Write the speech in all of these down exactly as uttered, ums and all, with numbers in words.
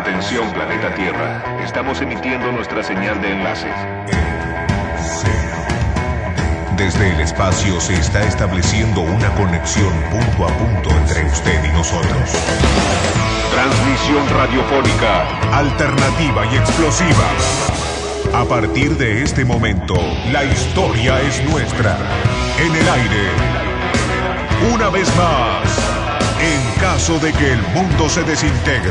Atención, planeta Tierra. Estamos emitiendo nuestra señal de enlace. Desde el espacio se está estableciendo una conexión punto a punto entre usted y nosotros. Transmisión radiofónica alternativa y explosiva. A partir de este momento, la historia es nuestra. En el aire, una vez más, en caso de que el mundo se desintegre.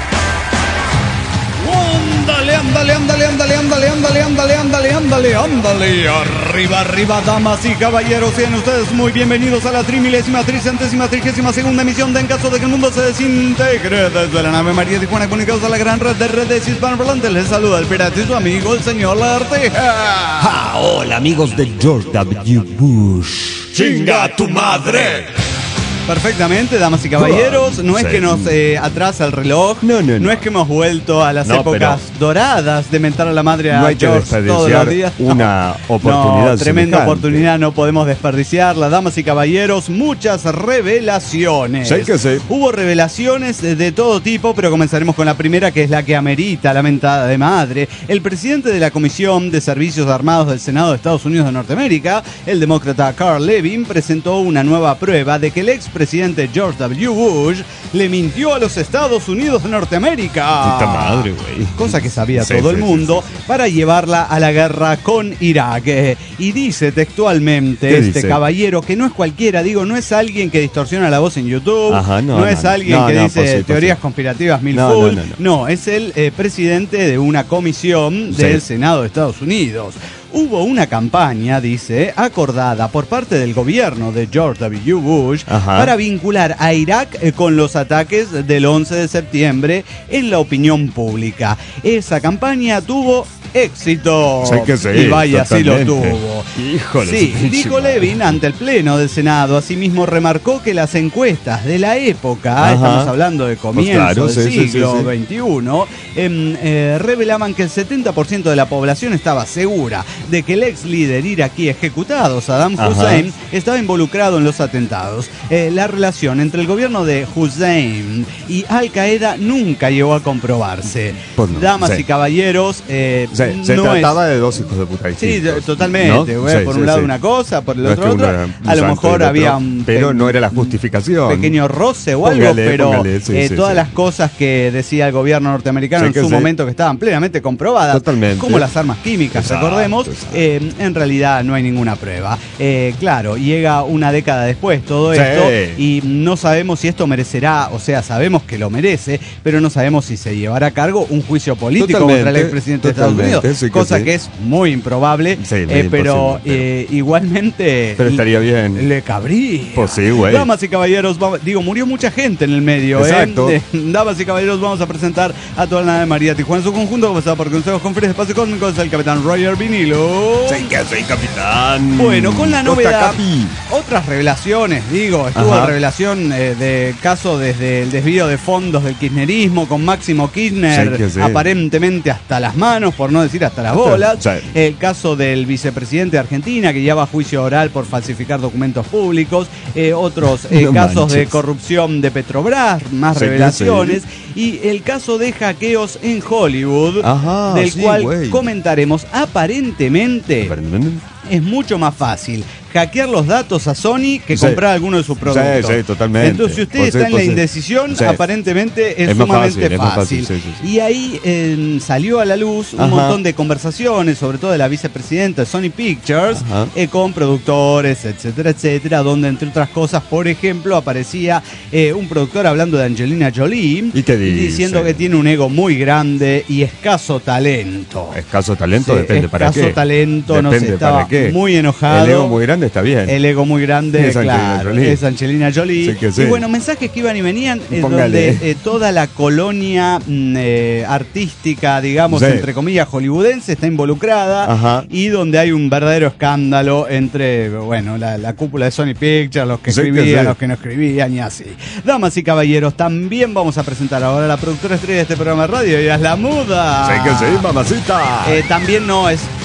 Ándale, ándale, ándale, ándale, ándale, ándale, ándale, ándale, ándale, ándale. Arriba, arriba, damas y caballeros, sean ustedes muy bienvenidos a la trimilésima, tricentésima, trigésima segunda emisión de En caso de que el mundo se desintegre. Desde la nave María Tijuana, comunicados a la gran red de redes hispanoparlantes, les saluda el pirata y su amigo, el señor Larteja. Ah, hola, amigos de George W. Bush. ¡Chinga tu madre! Perfectamente, damas y caballeros, no es que nos eh, atrasa el reloj, no, no, no. no es que hemos vuelto a las no, épocas doradas de mentar a la madre a no hay que George todos los días. Una no, oportunidad no, tremenda semejante. oportunidad, no podemos desperdiciarla. Damas y caballeros, muchas revelaciones. Sí que sí. Hubo revelaciones de, de todo tipo, pero comenzaremos con la primera, que es la que amerita la mentada de madre. El presidente de la Comisión de Servicios Armados del Senado de Estados Unidos de Norteamérica, el demócrata Carl Levin, presentó una nueva prueba de que el ex presidente George W. Bush le mintió a los Estados Unidos de Norteamérica. Puta madre, güey. Cosa que sabía Sí, todo sí, el mundo, sí, sí. para llevarla a la guerra con Irak. Eh, y dice textualmente ¿Qué este dice? caballero, que no es cualquiera, digo, no es alguien que distorsiona la voz en YouTube, Ajá, no, no, no, es no. alguien No, que no, dice por sí, por teorías sí. conspirativas mil No, full. no, no, no. No, es el eh, presidente de una comisión del Sí. Senado de Estados Unidos. Hubo una campaña, dice, acordada por parte del gobierno de George W. Bush Ajá. para vincular a Irak eh, con los ataques del once de septiembre en la opinión pública. Esa campaña tuvo éxito. Sí que sí, y vaya si lo totalmente. tuvo. Híjole, Sí, su pinche dijo madre. Levin ante el Pleno del Senado. Asimismo remarcó que las encuestas de la época, Ajá. estamos hablando de comienzo Pues claro, del sí, sí, sí, siglo sí. veintiuno, em, eh, revelaban que el setenta por ciento de la población estaba segura de que el ex líder iraquí ejecutado, Saddam Ajá. Hussein, estaba involucrado en los atentados. Eh, la relación entre el gobierno de Hussein y Al Qaeda nunca llegó a comprobarse. Pues no, Damas sí. y caballeros, eh, Se, se no es- trataba de dos hijos de puta Sí, distintos, totalmente. ¿no? güey, Sí, por sí, un lado sí. una cosa, por el No es otro que uno otra. era un A lo santo y mejor el había otro, un pero pe- no era la justificación. pequeño roce o algo, Póngale, pero póngale, sí, eh, sí, todas sí. las cosas que decía el gobierno norteamericano Sí en que su sí. momento, que estaban plenamente comprobadas, Totalmente. como las armas químicas, Exacto, recordemos, exacto. eh, en realidad no hay ninguna prueba. Eh, claro, llega una década después todo Sí. esto y no sabemos si esto merecerá, o sea, sabemos que lo merece, pero no sabemos si se llevará a cargo un juicio político Totalmente, contra el expresidente de Estados totalmente, Unidos, sí que cosa sí. que es muy improbable, Sí, muy eh, pero imposible, pero- eh, igualmente Pero estaría bien. le cabría. Pues sí, güey. Damas y caballeros, vamos- digo, murió mucha gente en el medio, Exacto. ¿eh? De- damas y caballeros, vamos a presentar a toda la nave María Tijuana en su conjunto, comenzado por Consejos Conferencias de Espacio Cósmico, el capitán Roger Vinilo. Sí que sí, capitán. Bueno, con la Costa novedad, Capi. otras revelaciones, digo, estuvo Ajá. la revelación eh, de caso desde el desvío de fondos del kirchnerismo con Máximo Kirchner, Sí que sí. aparentemente hasta las manos, por no decir hasta las bolas. Sí. El caso del vicepresidente de Argentina, que ya va a juicio oral por falsificar documentos públicos. Eh, otros eh, No casos de manches. corrupción de Petrobras, más Sí que revelaciones. Y el caso de hackeos en Hollywood, Ajá, del sí, cual güey. comentaremos. Aparentemente es mucho más fácil hackear los datos a Sony que Sí. comprar alguno de sus productos. Sí, sí, totalmente. Entonces, si usted Pues está sí, en pues la sí. indecisión, Sí. aparentemente es, Es más sumamente fácil, es más fácil. fácil, sí, sí, sí. Y ahí eh, salió a la luz un Ajá. montón de conversaciones, sobre todo de la vicepresidenta de Sony Pictures, Ajá. eh, con productores, etcétera, etcétera, donde entre otras cosas, por ejemplo, aparecía eh, un productor hablando de Angelina Jolie ¿Y qué dice? diciendo que tiene un ego muy grande y escaso talento. Escaso talento, Sí, depende para qué. escaso talento, no sé, Depende estaba para qué. muy enojado. El ego muy grande está bien. El ego muy grande, Es Angelina claro, Jolie. es Angelina Jolie. Sí que sí. Y bueno, mensajes que iban y venían, eh, Póngale. donde eh, toda la colonia mm, eh, artística, digamos, Sí. entre comillas, hollywoodense, está involucrada. Ajá. Y donde hay un verdadero escándalo entre, bueno, la, la cúpula de Sony Pictures, los que Sí que escribían, sí. los que no escribían y así. Damas y caballeros, también vamos a presentar ahora a la productora estrella de este programa de radio, y es La Muda. Sí que sí, mamacita. Eh, también no es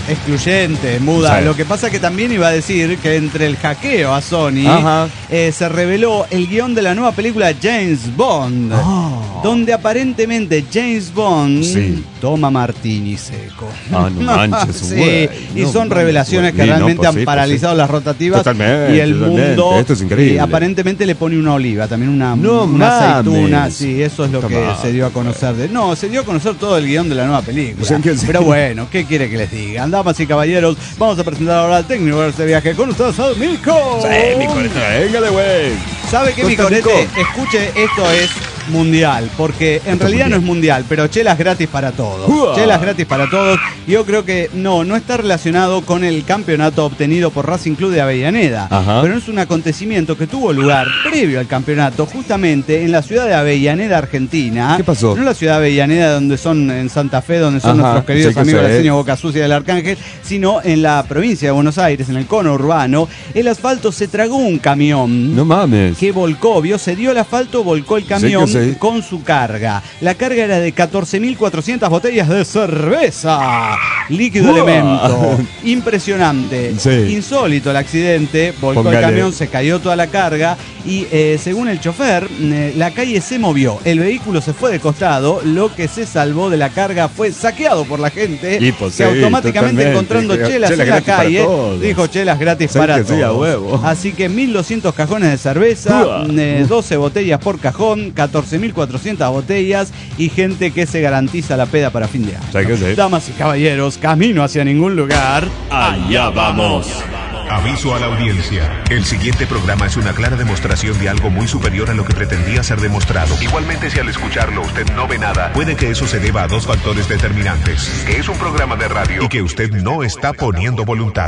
excluyente, muda. Sí. Lo que pasa que también iba a decir que entre el hackeo a Sony eh, se reveló el guión de la nueva película James Bond, oh. donde aparentemente James Bond sí. toma martini seco. Ah, no manches, sí, güey. y no, son no, revelaciones güey. que realmente no, pues han sí, paralizado pues sí. las rotativas totalmente, y el totalmente. mundo. Esto es increíble. Y aparentemente le pone una oliva, también una, no una aceituna. mames. Sí, eso es lo que Toma. se dio a conocer. De, no, se dio a conocer todo el guión de la nueva película. O sea, que sí. Pero bueno, ¿qué quiere que les diga? Damas y caballeros, vamos a presentar ahora al técnico de este viaje con ustedes, al Mico. Sí, mi conete, véngale, güey. ¿Sabe qué, mi conete? Escuche, esto es mundial, porque en Esto realidad mundial. no es mundial, pero chelas gratis para todos. Uah. Chelas gratis para todos. Yo creo que no, no está relacionado con el campeonato obtenido por Racing Club de Avellaneda. Ajá. Pero es un acontecimiento que tuvo lugar previo al campeonato, justamente en la ciudad de Avellaneda, Argentina. ¿Qué pasó? No en la ciudad de Avellaneda, donde son en Santa Fe, donde son Ajá, nuestros queridos sí que amigos sé. brasileños Boca Sucia del Arcángel, sino en la provincia de Buenos Aires, en el cono urbano. El asfalto se tragó un camión. No mames. Que volcó, vio, se dio el asfalto, volcó el camión Sí que sí. con su carga. La carga era de catorce mil cuatrocientas botellas de cerveza. Líquido Uah. elemento. Impresionante. Sí. Insólito el accidente. Volcó Póngale. el camión, se cayó toda la carga y eh, según el chofer, eh, la calle se movió. El vehículo se fue de costado. Lo que se salvó de la carga fue saqueado por la gente Y, pues, que sí, automáticamente totalmente. encontrando Chelas chelas en la gratis para calle todos. dijo chelas gratis Sí para que sí, a todos. huevo. Así que mil doscientos cajones de cerveza, Uah. eh, doce botellas por cajón, catorce mil cuatrocientas botellas y gente que se garantiza la peda para fin de año. Sí que sí. Damas y caballeros, camino hacia ningún lugar. Allá vamos. Aviso a la audiencia. El siguiente programa es una clara demostración de algo muy superior a lo que pretendía ser demostrado. Igualmente, si al escucharlo usted no ve nada, puede que eso se deba a dos factores determinantes. Que es un programa de radio y que usted no está poniendo voluntad.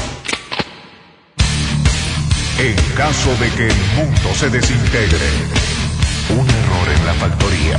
En caso de que el mundo se desintegre, un error en la factoría.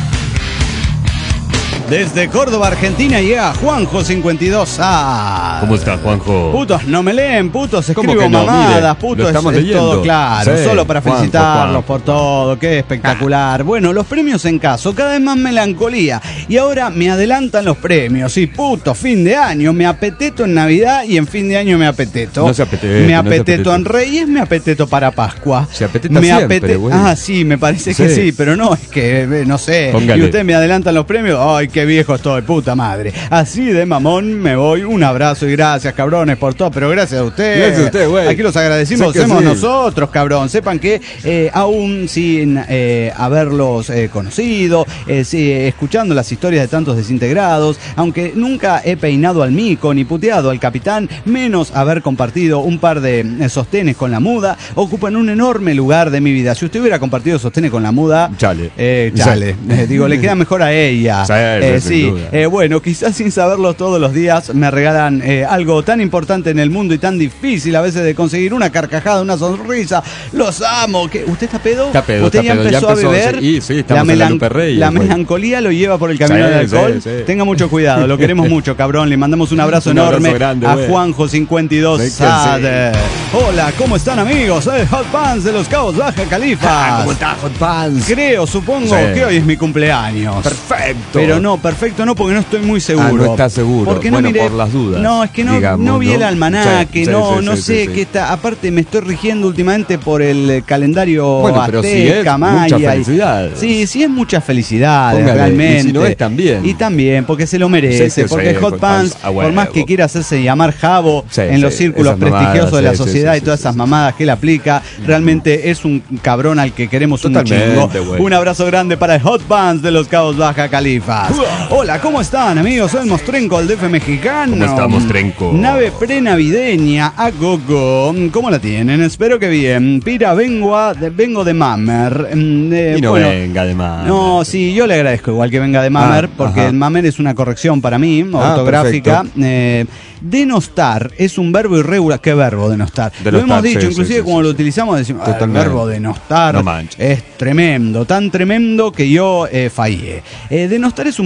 Desde Córdoba, Argentina, llega Juanjo cincuenta y dos A. ¿Cómo está, Juanjo? Putos no me leen, putos ¿Cómo escribo que no? mamadas, Mire, putos lo es, estamos es leyendo. todo claro, Sí, solo para Juanjo, felicitarlos Juanjo. por todo, qué espectacular. Bueno, los premios en caso, cada vez más melancolía. Y ahora me adelantan los premios. Y puto, fin de año, me apeteto en Navidad y en fin de año me apeteto. No se apetece, Me no se apeteto apetece. en Reyes, me apeteto para Pascua. Se apeteta me siempre, apete- güey. Ah, sí, me parece que Sí. sí, pero no, es que eh, no sé. Póngale. Y ustedes me adelantan los premios, ay, qué viejo estoy, puta madre. Así de mamón me voy, un abrazo y gracias, cabrones, por todo, pero gracias a ustedes. Gracias a usted, güey. Aquí los agradecimos, Sé que somos sí. nosotros, cabrón. Sepan que eh, aún sin eh, haberlos eh, conocido, eh, sí, eh, escuchando las historias de tantos desintegrados, aunque nunca he peinado al mico ni puteado al capitán, menos haber compartido un par de eh, sostenes con la muda, ocupan un enorme lugar de mi vida. Si usted hubiera compartido sostenes con la muda, Chale. eh, chale. Eh, digo, le queda mejor a ella. Sí, Eh, sin sí. duda. Eh, bueno, quizás sin saberlo todos los días me regalan eh, algo tan importante en el mundo y tan difícil a veces de conseguir, una carcajada, una sonrisa. Los amo. ¿Qué? ¿Usted está pedo? Está pedo, ¿Usted está ya pedo, empezó ya a empezó, beber? sí, sí, estamos en la Lupe Reyes, la güey. melancolía lo lleva por el camino Sí, del alcohol. sí, sí. Tenga mucho cuidado, lo queremos mucho, cabrón. Le mandamos un abrazo Un abrazo enorme grande, a güey. Juanjo cincuenta y dos Sí que sí. Sade. Hola, ¿cómo están, amigos? Soy Hot Pants de los Cabos Baja Califa. Ah, ¿Cómo está, Hot Pants? Creo, supongo Sí. que hoy es mi cumpleaños. Perfecto. Pero no, perfecto no, porque no estoy muy seguro. Ah, no está seguro. Porque no Bueno, miré- por las dudas, No, es que no, digamos, no vi ¿no? el almanaque, Sí, sí, no, sí, no sí, sé sí, sí. qué está. Aparte, me estoy rigiendo últimamente por el eh, calendario Bueno, pero si azteca, es, maya. muchas y- felicidades. Sí, sí es muchas felicidades, Póngale, realmente. y si no es, también. Y también, porque se lo merece. Sí, que porque sí, Hot Hot Pants, Pants, a por más huevo. que quiera hacerse llamar Jabo Sí, en los sí, círculos esas mamadas, prestigiosos de la sí, sí, sociedad sí, y todas sí, esas sí. mamadas que él aplica, realmente es un cabrón al que queremos un Totalmente, chingo. güey. Un abrazo grande para el Hot Pants de los Cabos Baja Califas. Hola, ¿cómo están, amigos? Soy Mostrenco, el D F mexicano. ¿Cómo está, Mostrenco? Nave prenavideña a gogo. ¿Cómo la tienen? Espero que bien. Pira, vengo, a, de, vengo de Mamer. Mm, eh, Y no bueno, venga de más. No, sí, yo le agradezco igual que venga de Mamer, Ah, porque ajá. el Mamer es una corrección para mí, Ah, ortográfica. perfecto. Eh, denostar es un verbo irregular. ¿Qué verbo denostar? Denostar, lo hemos sí, dicho, sí, inclusive sí, cuando sí, lo sí. utilizamos decimos, "Ah, el Totalmente. verbo denostar No manches. es tremendo, tan tremendo que yo eh, fallé. Eh, denostar es un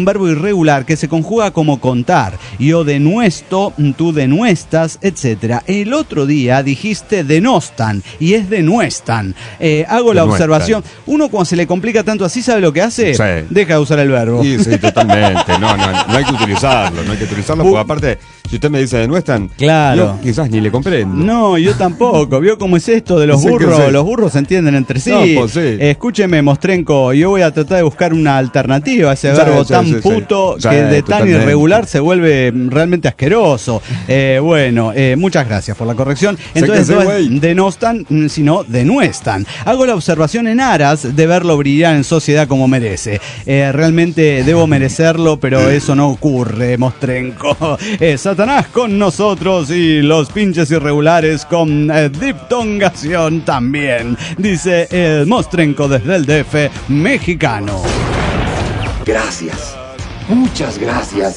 verbo irregular que se conjuga como contar. Yo denuesto, tú denuestas, etcétera. El otro día dijiste denostan y es denuestan. Eh, hago la Denuestan. observación. Uno cuando se le complica tanto así, ¿sabe lo que hace? Sí. Deja de usar el verbo. Sí, sí, totalmente. No, no, no hay que utilizarlo, no hay que utilizarlo, porque aparte, si usted me dice denuestran, Claro. yo quizás ni le comprendo. No, yo tampoco. ¿Vio cómo es esto de los Sí, que burros? sí. Los burros se entienden entre sí. No, pues sí. Eh, escúcheme, Mostrenco, yo voy a tratar de buscar una alternativa a ese Sí, verbo sí, tan sí, sí. puto Sí, que de tan totalmente. irregular se vuelve realmente asqueroso. Eh, bueno, eh, muchas gracias por la corrección. Entonces que sí, no güey. es denostan, mm, sino denuestan. Hago la observación en aras de verlo brillar en sociedad como merece. Eh, realmente debo merecerlo, pero eso no ocurre, Mostrenco. Eh, Satanás con nosotros y los pinches irregulares con eh, diptongación también, dice el Mostrenco desde el D F mexicano. Gracias. Muchas gracias.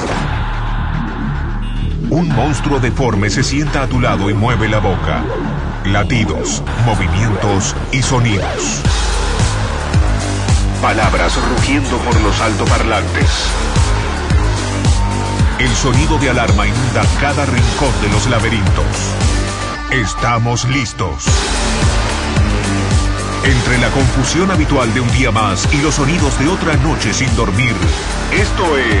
Un monstruo deforme se sienta a tu lado y mueve la boca. Latidos, movimientos y sonidos. Palabras rugiendo por los altoparlantes. El sonido de alarma inunda cada rincón de los laberintos. Estamos listos. Entre la confusión habitual de un día más y los sonidos de otra noche sin dormir, esto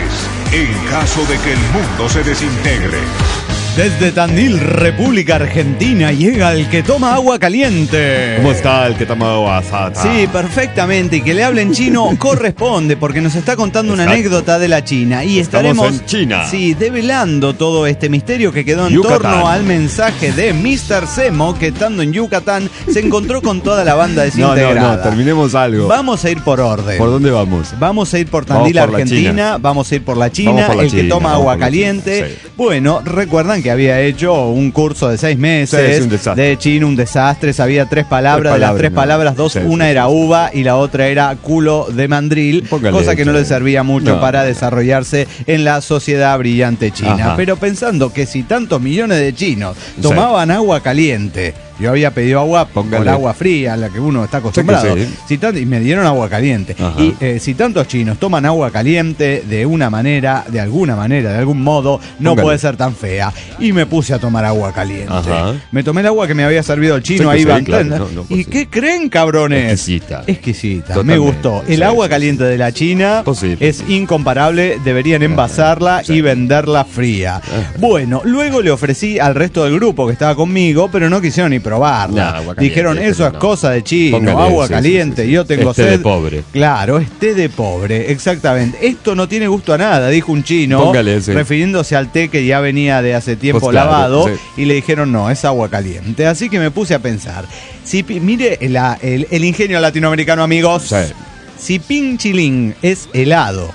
es En caso de que el mundo se desintegre. Desde Tandil, República Argentina, llega el que toma agua caliente. ¿Cómo está el que toma WhatsApp? Sí, perfectamente. Y que le hable en chino corresponde, porque nos está contando una Exacto. anécdota de la China. Y Estamos estaremos en China. Sí, develando todo este misterio que quedó en Yucatán. torno al mensaje de mister Semo, que estando en Yucatán se encontró con toda la banda No, desintegrada. no, no, terminemos algo. Vamos a ir por orden. ¿Por dónde vamos? Vamos a ir por Vamos Tandil, por la Argentina, China. vamos a ir por la China, Vamos por la el que China, toma vamos agua por la caliente. China, sí. Bueno, recuerdan que había hecho un curso de seis meses Sí, es un desastre. de chino, un desastre, sabía tres palabras, Tres de las palabras, tres no. palabras, dos, Sí, una sí, era sí, sí. uva y la otra era culo de mandril, Póngale cosa que no eso, le servía mucho no. para desarrollarse en la sociedad brillante china. Ajá. Pero pensando que si tantos millones de chinos tomaban agua caliente, yo había pedido agua Póngale. con agua fría, a la que uno está acostumbrado, Sí que sí. si tan- y me dieron agua caliente. Ajá. Y eh, si tantos chinos toman agua caliente de una manera, de alguna manera, de algún modo, no Póngale. puede ser tan fea. Y me puse a tomar agua caliente. Ajá. Me tomé el agua que me había servido el chino Sí que ahí, sí, Van claro, Tender. no, no, pues ¿Y sí. qué creen, cabrones? Exquisita. Exquisita, me Totalmente, gustó. El sí, agua sí, caliente de la China Pues sí, es incomparable, deberían envasarla sí. y venderla fría. Bueno, luego le ofrecí al resto del grupo que estaba conmigo, pero no quisieron ni probarla. No, agua caliente, Dijeron, eso pero es no. cosa de chino, Póngale, agua sí, caliente, sí, sí, sí. yo tengo Es té sed. de pobre. Claro, es té de pobre, exactamente. Esto no tiene gusto a nada, dijo un chino, Póngale, sí. refiriéndose al té que ya venía de hace tiempo Pues claro, lavado, sí. y le dijeron, no, es agua caliente. Así que me puse a pensar, si, pi- mire la- el, el ingenio latinoamericano, amigos. Sí. Si Pinchilín es helado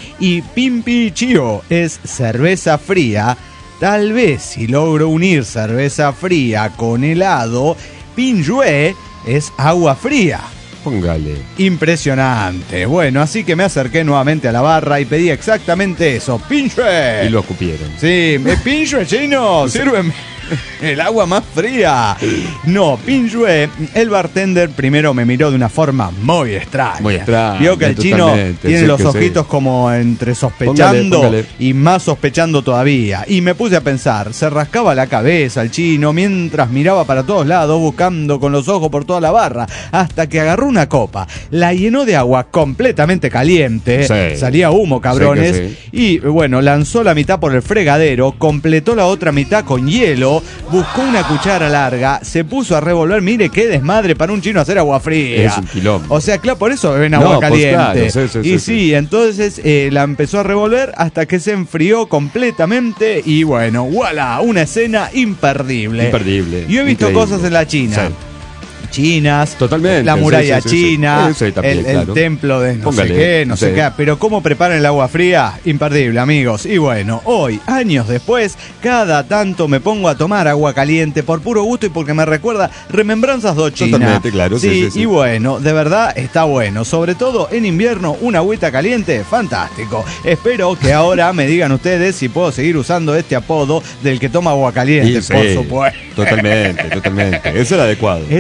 y Pimpichio es cerveza fría, tal vez si logro unir cerveza fría con helado, Pinjué es agua fría. Póngale. Impresionante. Bueno, así que me acerqué nuevamente a la barra y pedí exactamente eso, Pinjué. Y lo escupieron. Sí, me Pinjué chino, sírveme el agua más fría. No, Pinjué, el bartender primero me miró de una forma muy extraña. Muy extraña, Vio que el chino totalmente, tiene sí los que sí. ojitos como entre sospechando Póngale, póngale. y más sospechando todavía. Y me puse a pensar, se rascaba la cabeza el chino mientras miraba para todos lados buscando con los ojos por toda la barra, hasta que agarró una copa, la llenó de agua completamente caliente, Sí. salía humo, cabrones, Sí que sí. y bueno, lanzó la mitad por el fregadero, completó la otra mitad con hielo, buscó una cuchara larga, se puso a revolver, mire qué desmadre para un chino hacer agua fría. Es un quilombo. O sea, claro, por eso beben No, agua pues caliente. claro, sí, sí, y sí, sí, sí. entonces eh, la empezó a revolver hasta que se enfrió completamente y bueno, voilà, una escena imperdible. Imperdible. Yo he visto Increíble. cosas en la China. Sí. Chinas, Totalmente, la muralla sí, sí, sí, sí. china, Eso también, el, el claro. templo de no Póngale, sé qué, no sé sí. qué, pero cómo preparan el agua fría, imperdible, amigos. Y bueno, hoy, años después, cada tanto me pongo a tomar agua caliente por puro gusto y porque me recuerda remembranzas de China. Totalmente, claro, sí, sí, sí. Y bueno, de verdad está bueno, sobre todo en invierno, una agüita caliente, fantástico. Espero que ahora me digan ustedes si puedo seguir usando este apodo del que toma agua caliente, Y sí, por supuesto. Totalmente, totalmente. Es el adecuado. Es el adecuado.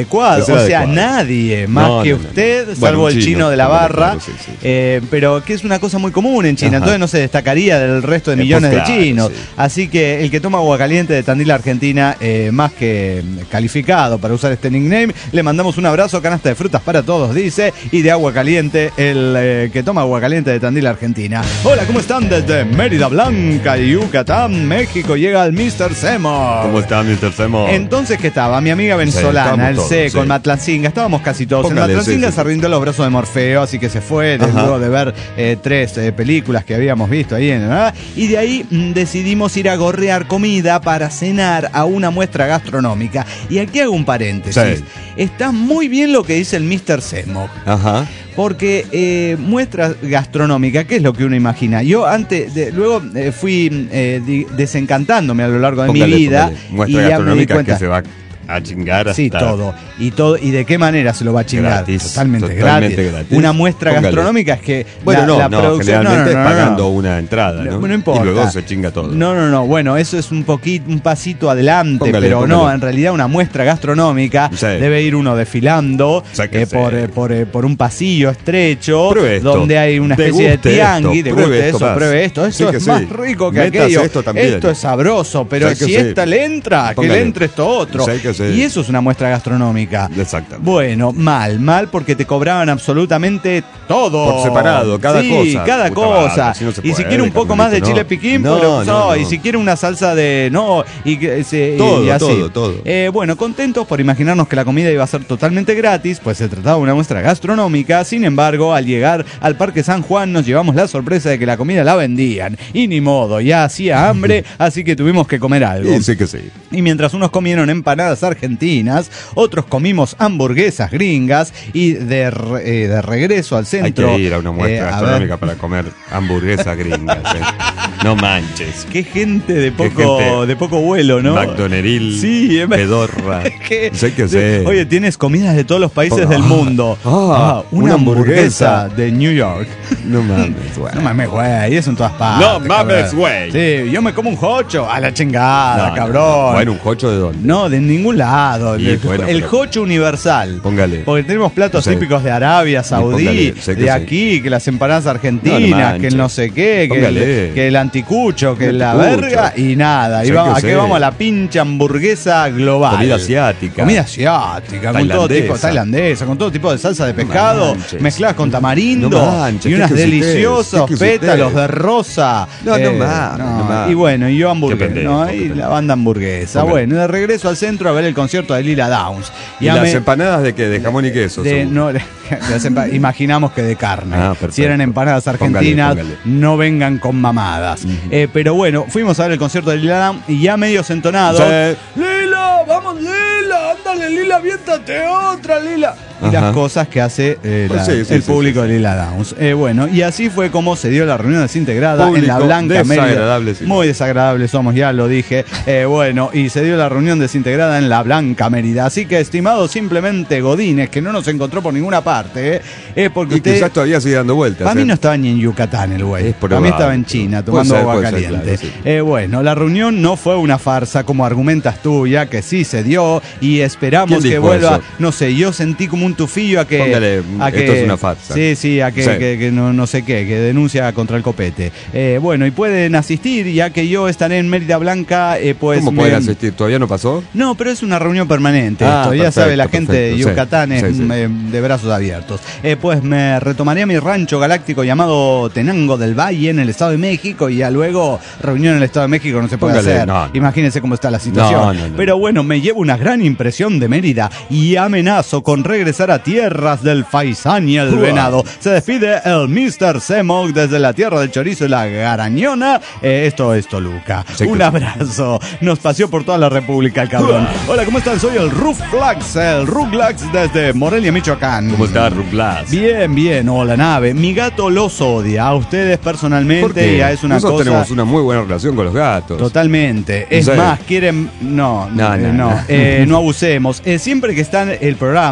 adecuado. Es el o sea, adecuado. nadie más No, que no, no, usted, no. salvo Bueno, el un chino, chino, de la también, barra, claro, sí, sí, sí. Eh, pero que es una cosa muy común en China, Ajá. entonces no se destacaría del resto de Eh, millones pues claro, de chinos. sí. Así que el que toma agua caliente de Tandil, Argentina, eh, más que calificado para usar este nickname, le mandamos un abrazo, canasta de frutas para todos, dice, y de agua caliente, el eh, que toma agua caliente de Tandil, Argentina. Hola, ¿cómo están? Desde Mérida Blanca, Yucatán, México, llega el mister Semo. ¿Cómo está, mister Semo? Entonces, ¿qué estaba? Mi amiga venezolana, estábamos el todos, C, sí. con Matlancinga, estábamos casi todos. Póngale, en Matlancinga sí, sí, se sí. rindió los brazos de Morfeo, así que se fue, de- Ajá. luego de ver eh, tres eh, películas que habíamos visto ahí. En, ¿verdad? Y de ahí mm, decidimos ir a gorrear comida para cenar a una muestra gastronómica. Y aquí hago un paréntesis. Sí. Está muy bien lo que dice el mister Semo. Ajá. Porque eh, muestra gastronómica, ¿qué es lo que uno imagina? Yo antes, de, luego eh, fui eh, di- desencantándome a lo largo de Póngale, mi vida. póngale. Muestra y ya me di gastronómica cuenta. que se va a chingar hasta... Sí, todo. Y todo. ¿Y de qué manera se lo va a chingar? Gratis, Totalmente, totalmente gratis. gratis. Una muestra Póngale. gastronómica es que Bueno, la, no, la no, producción. generalmente no, no, no, no, pagando no. una entrada, ¿no? No, no importa. Y luego se chinga todo. No, no, no. Bueno, eso es un poquito, un pasito adelante, Póngale, pero no, póngale. en realidad una muestra gastronómica Sí. debe ir uno desfilando Sí que eh, sí. por, eh, por, eh, por un pasillo estrecho Pruebe esto. donde hay una especie Deguste de tiangui, esto. de Pruebe esto eso, más. pruebe esto. Eso Sí que es sí. más rico que Métase aquello. esto también. Esto es sabroso, pero Sí que si sí. esta le entra, que Póngale. le entre esto otro. Sí que sí. Y eso es una muestra gastronómica. Exactamente. Bueno, mal, mal porque te cobraban absolutamente todo. Por separado, cada sí, cosa. cada Puta cosa. madre, si no se y si puede, quiere un poco más de Carmelito, chile no. piquín, No, pues lo- no, no. y si quiere una salsa de no, y, que se- y- Todo, y así. todo, todo. Eh, bueno, contentos por imaginarnos que la comida iba a ser totalmente gratis, pues se trataba de una muestra gastronómica. Sin embargo, al llegar al Parque San Juan nos llevamos la sorpresa de que la comida la vendían. Y ni modo, ya hacía hambre, así que tuvimos que comer algo. Sí, sí que sí. Y mientras unos comieron empanadas argentinas, otros comimos hamburguesas gringas y de, re- eh, de regreso al centro. Hay que ir a una muestra eh, a gastronómica ver, para comer hamburguesas gringas. ¿eh? No manches. qué gente de Qué poco, gente. de poco vuelo, ¿no? McDoneril, Sí, es- pedorra. Es que- Sé que sé. Oye, tienes comidas de todos los países Ah, del mundo. ah, una, una hamburguesa, hamburguesa. de New York. No mames, güey. No mames, güey, eso en todas partes. No mames, cabrón. güey. Sí, yo me como un jocho, a la chingada, No, cabrón. no. Bueno, ¿un jocho de dónde? No, de ningún lado. Y el bueno, el pero- jocho universal. Póngale. Porque tenemos platos Sí. típicos de Arabia Saudí, póngale, sé que de sí. aquí, que las empanadas No, argentinas, no que manches. el no sé qué, que Póngale. el, que el anticucho, que El la anticucho. verga y nada. Y Sé vamos, que aquí sé. vamos a la pinche hamburguesa global. Comida asiática. Comida asiática, con todo Tailandesa. tipo, tailandesa, con todo tipo de salsa de pescado, manches. mezcladas con tamarindo No manches, y ¿qué unas que usted? deliciosos ¿Qué que usted? pétalos de rosa. Eh, No, no mames, no mames. Y bueno, y yo hamburguesa, Qué pendejo, ¿no? qué Y pendejo. la banda hamburguesa. Póngale. Bueno, de regreso al centro a ver el concierto de Lila Downs. ¿Y Ya las me- empanadas de qué? ¿De jamón y queso? de- seguro. no, las empa- imaginamos que de carne. Ah, perfecto. Si eran empanadas Póngale, argentinas, póngale. no vengan con mamadas. Eh, pero bueno, fuimos a ver el concierto de Lila Downs y ya medio entonados. Sí. Lila, vamos Lila, ándale Lila, viéntate otra Lila. Y Ajá. las cosas que hace eh, Pues la- sí, sí, el sí, público sí, de Lila Downs. Eh, bueno, y así fue como se dio la reunión desintegrada en la Público Blanca Mérida. desagradable, sí. Muy desagradable somos, ya lo dije. Eh, bueno, y se dio la reunión desintegrada en la Blanca Mérida. Así que, estimados simplemente Godines, que no nos encontró por ninguna parte, eh, es porque Y usted... quizás todavía sigue dando vueltas. Para mí ¿eh? no estaba ni en Yucatán el güey. Es Para mí probable, estaba en pero- China puede tomando ser, agua puede ser, caliente. claro, sí. Eh, bueno, la reunión no fue una farsa como argumentas tú, ya que sí se dio y esperamos ¿Quién que dijo vuelva. eso? No sé, yo sentí como un tufillo a que. Póngale, a que esto es una farsa. Sí, sí, a que, Sí. que- que no, no sé qué, que denuncia contra el copete. Eh, bueno, y pueden asistir, ya que yo estaré en Mérida Blanca, eh, pues. ¿Cómo me- pueden asistir? ¿Todavía no pasó? No, pero es una reunión permanente. Ah, esto. Ya perfecto, sabe la gente de perfecto, sí. Yucatán es Sí, sí. eh, de brazos abiertos. Eh, pues me retomaré a mi rancho galáctico llamado Tenango del Valle en el Estado de México y ya luego reunión en el Estado de México no se puede Póngale, hacer. no, no. Imagínense cómo está la situación. No, no, no. Pero bueno, me llevo una gran impresión de Mérida y amenazo con regresar a tierras del faisán y el Uah. venado. Se despide el mister Semog desde la tierra del chorizo y la garañona. Eh, esto es Toluca. Sí, Un que- abrazo. Nos paseó por toda la República el cabrón. Hola, ¿cómo están? Soy el Ruflax, el Ruglax desde Morelia, Michoacán. ¿Cómo está Rublas? Bien, bien, hola nave. Mi gato los odia, a ustedes personalmente Porque ya es una nosotros cosa... tenemos una muy buena relación con los gatos. Totalmente. Es Sí. más, quieren. No, No, eh, no, no, no. eh, no abusemos. Eh, siempre que está el programa,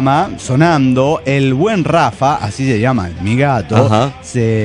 sonando, el buen Rafa, así se llama mi gato, Ajá.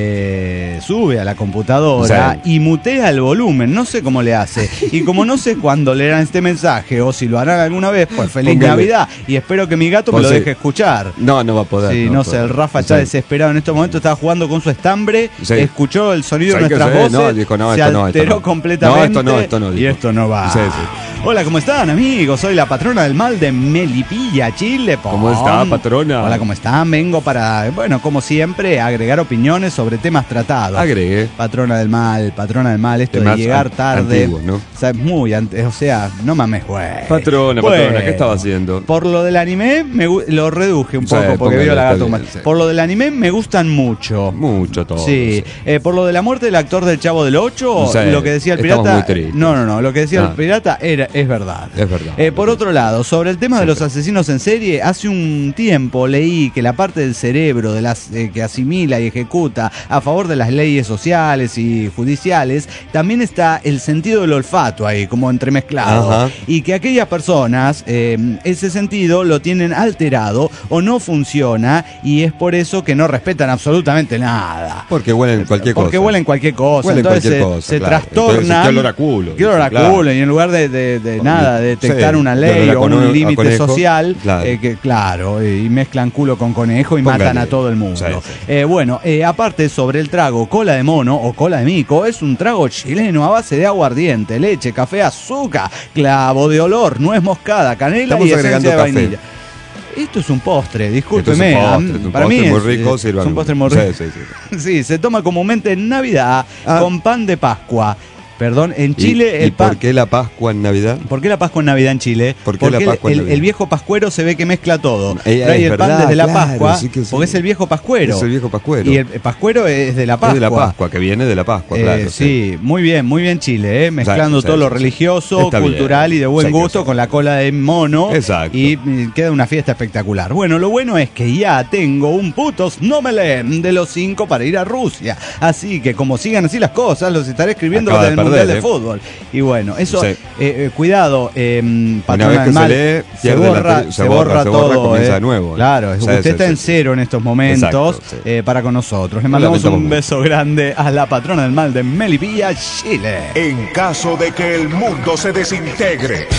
se sube a la computadora sí. y mutea el volumen, no sé cómo le hace. Y como no sé cuándo leerán este mensaje o si lo harán alguna vez, pues feliz Póngale. Navidad. Y espero que mi gato pues me lo sí. deje escuchar. No, no va a poder. Sí, no, no va sé, poder. el Rafa está sí. desesperado en estos momentos, estaba jugando con su estambre, sí. escuchó el sonido de nuestras voces, no, dijo, no, se esto alteró no, esto no. completamente. No, esto no, esto no. Dijo. Y esto no va. Sí, sí. Hola, ¿cómo están, amigos? Soy la patrona del mal de Melipilla, Chile. Pom. ¿Cómo está, patrona? Hola, ¿cómo están? Vengo para, bueno, como siempre, agregar opiniones sobre temas tratados. Agregue. Patrona del mal, patrona del mal, esto Temas de llegar tarde. Antiguos, ¿no? O sea, muy antes, o sea, no mames, güey. Patrona, bueno, patrona, ¿qué estaba haciendo? Por lo del anime, me, lo reduje un sí, poco porque veo la gato mal. Sí. Por lo del anime, me gustan mucho. Mucho todo. Sí. sí. Eh, por lo de la muerte del actor del Chavo del Ocho, sí, lo que decía el pirata. No, no, no. Lo que decía ah. el pirata era, es verdad. Es verdad. Eh, por otro lado, sobre el tema de los asesinos en serie, hace un tiempo leí que la parte del cerebro de las, eh, que asimila y ejecuta a favor de las leyes sociales y judiciales, también está el sentido del olfato ahí, como entremezclado. Ajá. Y que aquellas personas, eh, ese sentido lo tienen alterado o no funciona, y es por eso que no respetan absolutamente nada. Porque huelen cualquier cosa. Porque huelen cualquier cosa. Huelen Entonces cualquier se, cosa, se claro. trastornan. Entonces, ¿qué olor a culo? ¿Qué olor a claro. culo? Y en lugar de, de, de nada, de detectar sí, una ley o un límite social, claro. Eh, que, claro, y mezclan culo con conejo y Póngale. matan a todo el mundo. Sí, sí. Eh, bueno, eh, aparte sobre el trago cola de mono o cola de mico, es un trago chileno a base de aguardiente, leche, café, azúcar, clavo de olor, nuez moscada, canela Estamos y esencia de café. vainilla. Esto es un postre, discúlpeme. Es un postre, es un para postre mí muy es, rico, es, sirvan es un postre muy rico. Sí, sí, sí. Sí, se toma comúnmente en Navidad ah. con pan de Pascua. Perdón, en Chile ¿Y, el ¿y por qué la Pascua en Navidad? ¿Por qué la Pascua en Navidad en Chile? ¿Por qué porque la Pascua el, en Navidad? el viejo pascuero se ve que mezcla todo. Eh, Trae el verdad, pan desde la claro, Pascua, sí que sí. porque es el viejo pascuero. Es el viejo pascuero. Y el pascuero es de la Pascua. Es de la Pascua, que viene de la Pascua, eh, claro. Sí, sí, muy bien, muy bien Chile, eh, mezclando o sea, todo sí, lo religioso, Está cultural bien. y de buen Sí, gusto sí. con la cola de mono. Exacto. Y, y queda una fiesta espectacular. Bueno, lo bueno es que ya tengo un putos no me leen de los cinco para ir a Rusia. Así que como sigan así las cosas, los estaré escribiendo Acaba desde de el perder, Mundial eh. de Fútbol. Y bueno, eso, sí. eh, eh, cuidado, eh, una vez que mal, se lee, se borra, la, se borra, se borra todo, comienza eh. de nuevo. Claro, sí, usted sí, está sí, en sí. cero en estos momentos. Exacto, sí. eh, para con nosotros. Le mandamos un mucho. beso grande a la patrona del mal de Melipilla, Chile. En caso de que el mundo se desintegre,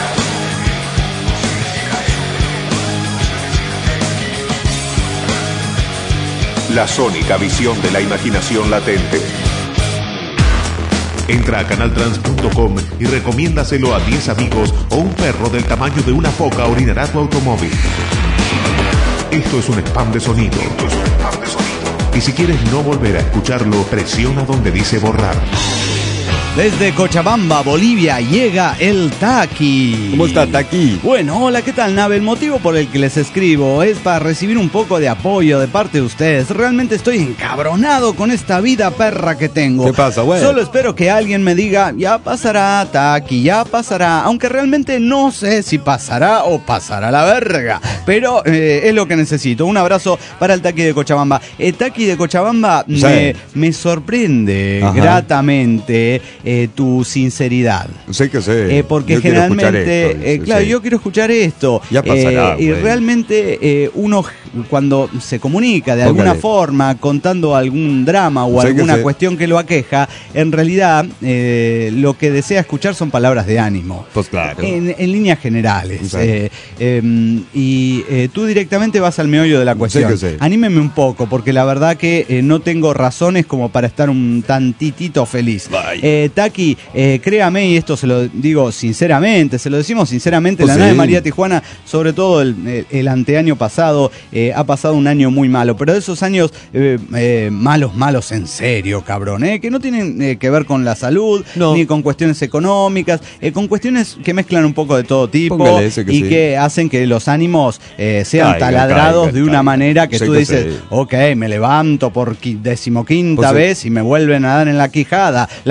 la sónica visión de la imaginación latente. Entra a canal trans punto com y recomiéndaselo a diez amigos o un perro del tamaño de una foca orinará tu automóvil. Esto es un spam de sonido. Esto es un spam de sonido. Y si quieres no volver a escucharlo, presiona donde dice borrar. Desde Cochabamba, Bolivia, llega el Taki. ¿Cómo está Taki? Bueno, hola, ¿qué tal, nave? El motivo por el que les escribo es para recibir un poco de apoyo de parte de ustedes. Realmente estoy encabronado con esta vida perra que tengo. ¿Qué pasa, güey? Solo espero que alguien me diga, ya pasará, Taki, ya pasará. Aunque realmente no sé si pasará o pasará la verga. Pero eh, es lo que necesito. Un abrazo para el Taki de Cochabamba. El Taki de Cochabamba sí. me, me sorprende Ajá. gratamente. Eh, tu sinceridad. Sé que sé. Eh, porque yo generalmente, esto, eh, sí, claro, sí. yo quiero escuchar esto. Ya pasará, eh, y güey. realmente eh, uno cuando se comunica de Póngale. alguna forma contando algún drama o Sé alguna que cuestión que lo aqueja, en realidad eh, lo que desea escuchar son palabras de ánimo. Pues claro. En, en líneas generales. Sí. Eh, eh, y eh, tú directamente vas al meollo de la cuestión. Sé que sé. Anímeme un poco, porque la verdad que eh, no tengo razones como para estar un tantitito feliz. Eh, Taki, eh, créame, y esto se lo digo sinceramente, se lo decimos sinceramente, Pues la sí. nave María Tijuana, sobre todo el, el, el anteaño pasado, eh, ha pasado un año muy malo, pero de esos años eh, eh, malos, malos en serio, cabrón, eh, que no tienen eh, que ver con la salud, no. ni con cuestiones económicas, eh, con cuestiones que mezclan un poco de todo tipo. Póngale ese que y sí. que hacen que los ánimos eh, sean Caiga, taladrados caiga, de una caiga. manera que Sé tú que dices, sí. ok, me levanto por qui- decimoquinta Pues sí. vez y me vuelven a dar en la quijada, las quijadas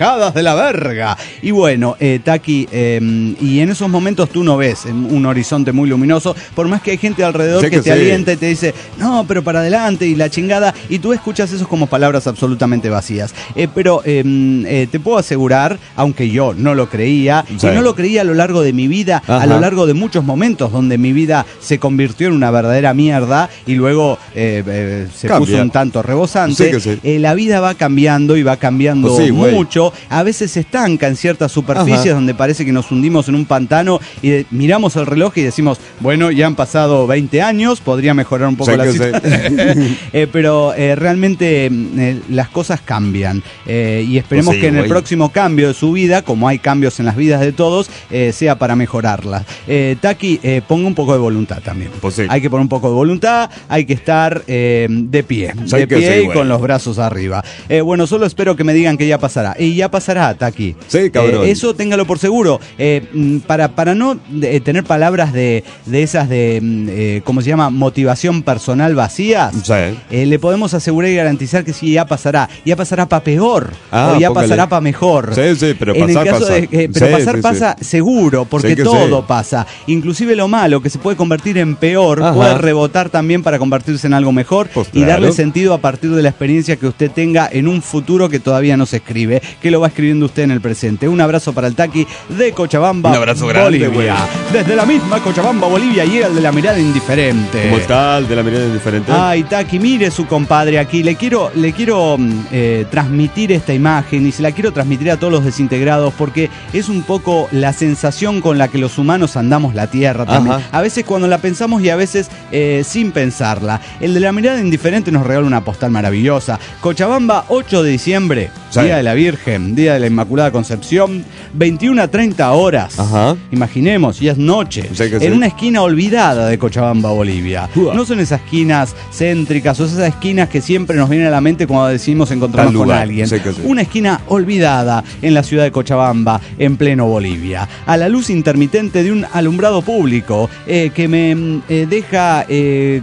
bajadas de la verga. Y bueno, eh, Taki, eh, y en esos momentos tú no ves un horizonte muy luminoso, por más que hay gente alrededor sé que, que te sí. alienta y te dice, no, pero para adelante y la chingada, y tú escuchas eso como palabras absolutamente vacías. Eh, pero eh, eh, te puedo asegurar, aunque yo no lo creía, Sí. y no lo creía a lo largo de mi vida, Ajá. a lo largo de muchos momentos donde mi vida se convirtió en una verdadera mierda y luego eh, eh, se Cambia. puso un tanto rebosante. Sí que sí. Eh, la vida va cambiando y va cambiando Pues sí, güey. mucho. A veces se estanca en ciertas superficies Ajá. donde parece que nos hundimos en un pantano y de- miramos el reloj y decimos, bueno, ya han pasado veinte años, podría mejorar un poco Sí la que situación. Eh, pero eh, realmente eh, las cosas cambian. Eh, y esperemos Pues sí, que en el güey. próximo cambio de su vida, como hay cambios en las vidas de todos, eh, sea para mejorarlas. Eh, Taki, eh, ponga un poco de voluntad también. Pues sí. Hay que poner un poco de voluntad, hay que estar eh, de pie, Sí, de que pie sí, y güey. con los brazos arriba. Eh, bueno, solo espero que me digan que ya pasará. Y ya pasará, Taki. Sí, cabrón. Eh, eso téngalo por seguro. Eh, mm, para, para no eh, tener palabras de, de esas de, mm, eh, ¿cómo se llama? Motivación personal vacías. Sí. Eh, le podemos asegurar y garantizar que sí, ya pasará. Ya pasará para peor. Ah, o ya póngale. pasará para mejor. Sí, sí, pero En el pasar, caso pasa. de que- pero Sí, pasar sí, pasa sí. seguro, porque Sí que todo sí. pasa. Inclusive lo malo, que se puede convertir en peor, Ajá. puede rebotar también para convertirse en algo mejor Pues y darle claro. sentido a partir de la experiencia que usted tenga en un futuro que todavía no se escribe, que lo va escribiendo usted en el presente. Un abrazo para el Taki de Cochabamba, Un abrazo grande, Bolivia. Desde la misma Cochabamba, Bolivia, llega el de la mirada indiferente. ¿Cómo está el de la mirada indiferente? Ay, Taki, mire su compadre aquí. Le quiero, le quiero mm, eh, transmitir esta imagen y se la quiero transmitir a todos los desintegrados porque es un poco la sensación con la que los humanos andamos la tierra también. Ajá. A veces cuando la pensamos y a veces eh, sin pensarla. El de la mirada indiferente nos regala una postal maravillosa. Cochabamba, ocho de diciembre, Sí. Día de la Virgen, Día de la Inmaculada Concepción, veintiuna a treinta horas. Ajá. Imaginemos, ya es noche. Sí que en sí. una esquina olvidada de Cochabamba, Bolivia. Uah. No son esas esquinas céntricas o esas esquinas que siempre nos vienen a la mente cuando decidimos encontrarnos Tal con lugar, alguien. sí que sí. Una esquina olvidada en la ciudad de Cochabamba, en pleno Bolivia. A la luz intermitente de un alumbrado público eh, que me mm, eh, deja eh,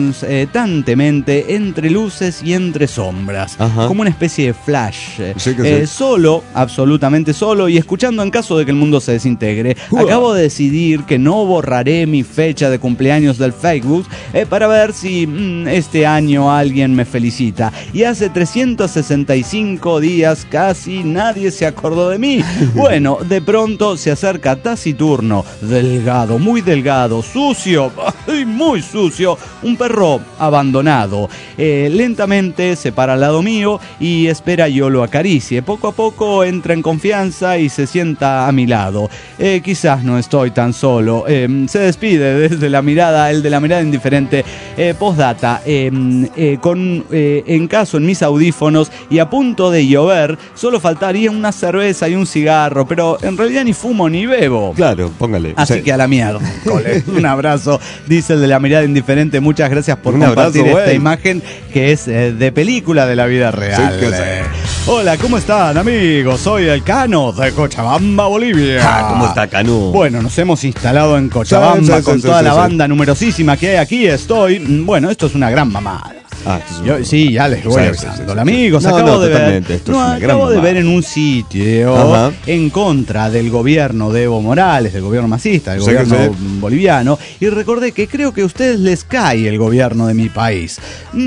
constantemente entre luces y entre sombras. Ajá. Como una especie de flash. Sí que Eh, sí. Solo, absolutamente solo, y escuchando en caso de que el mundo se desintegre. Uah. Acabo de decidir que no borraré mi fecha de cumpleaños del Facebook eh, para ver si mm, este año alguien me felicita. Y hace trescientos sesenta y cinco días casi nadie se acordó de mí. Bueno, de pronto se acerca taciturno, delgado, muy delgado, sucio, ay, muy sucio, un perro abandonado. Eh, lentamente se para al lado mío y espera yo lo acaricie. Poco a poco entra en confianza y se sienta a mi lado. Eh, quizás no estoy tan solo. Eh, se despide desde la mirada, el de la mirada indiferente. Eh, postdata, eh, eh, con eh, en caso en mis audífonos y a punto de llover, solo faltaría una cerveza y un cigarro, pero en realidad ni fumo ni bebo. Claro, póngale. Así Sí. que a la mierda, cole. Un abrazo, dice el de la mirada indiferente. Muchas gracias por Un compartir abrazo, esta güey. imagen que es eh, de película de la vida real. Sí que sí. Eh, Hola, ¿cómo están, amigos? Soy el Cano de Cochabamba, Bolivia. Ah, ¿cómo está, Canu? Bueno, nos hemos instalado en Cochabamba Sí, sí, con sí, toda sí, la sí. banda numerosísima que hay aquí. Estoy. mm, Bueno, esto es una gran mamada. Ah, esto es un- Yo, sí, ya les voy Sí, sí, avisando. sí, sí. Amigos, No, acabo no, de ver. totalmente, esto no, es una gran acabo de mamada. ver en un sitio Ajá. en contra del gobierno de Evo Morales, del gobierno masista, del Sí, que gobierno sí. boliviano, y recordé que creo que a ustedes les cae el gobierno de mi país.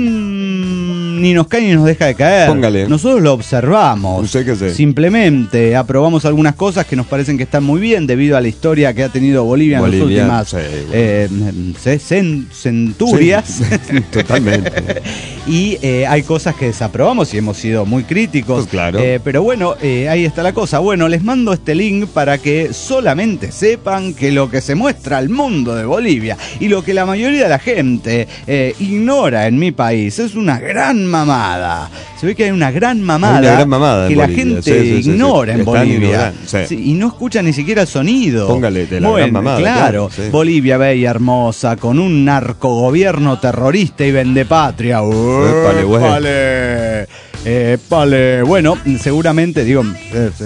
Mm, ni nos cae ni nos deja de caer. Póngale. Nosotros lo observamos. Sí que sí. Simplemente aprobamos algunas cosas que nos parecen que están muy bien debido a la historia que ha tenido Bolivia en Bolivia, las últimas sí, bueno. eh, ce- cen- centurias. Sí, totalmente. Y eh, hay cosas que desaprobamos y hemos sido muy críticos. Pues claro. Eh, pero bueno, eh, ahí está la cosa. Bueno, les mando este link para que solamente sepan que lo que se muestra al mundo de Bolivia y lo que la mayoría de la gente eh, ignora en mi país es una gran mamada. Se ve que hay una gran mamada, Hay una gran mamada en que la Bolivia. gente Sí, sí, sí, ignora sí. en Están Bolivia. ignorando, sí. Sí, y no escucha ni siquiera el sonido. Póngale de la Bueno, gran mamada, Claro, claro, sí. Bolivia bella hermosa, con un narcogobierno terrorista y vendepatria. Épale, güey. Épale. Épale. Bueno, seguramente, digo, eh, eh,